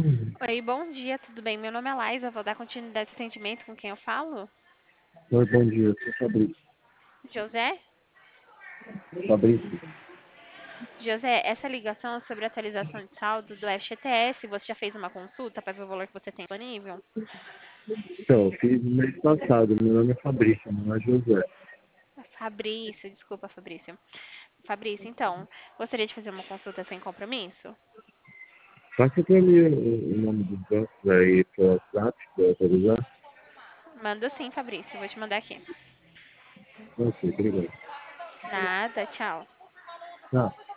Oi, bom dia, tudo bem? Meu nome é Laís, eu vou dar continuidade ao atendimento com quem eu falo. Oi, bom dia, eu sou Fabrício. José? Fabrício. José, essa ligação é sobre a atualização de saldo do FGTS. Você já fez uma consulta para ver o valor que você tem disponível? Então, eu fiz no mês passado, meu nome é Fabrício, não é José. Fabrício, desculpa, Fabrício. Fabrício, então, gostaria de fazer uma consulta sem compromisso? Passa para mim o nome dos bancos aí pelo WhatsApp, para eu autorizar. Manda sim, Fabrício, vou te mandar aqui. Ok, obrigado. Nada, tchau. Ah,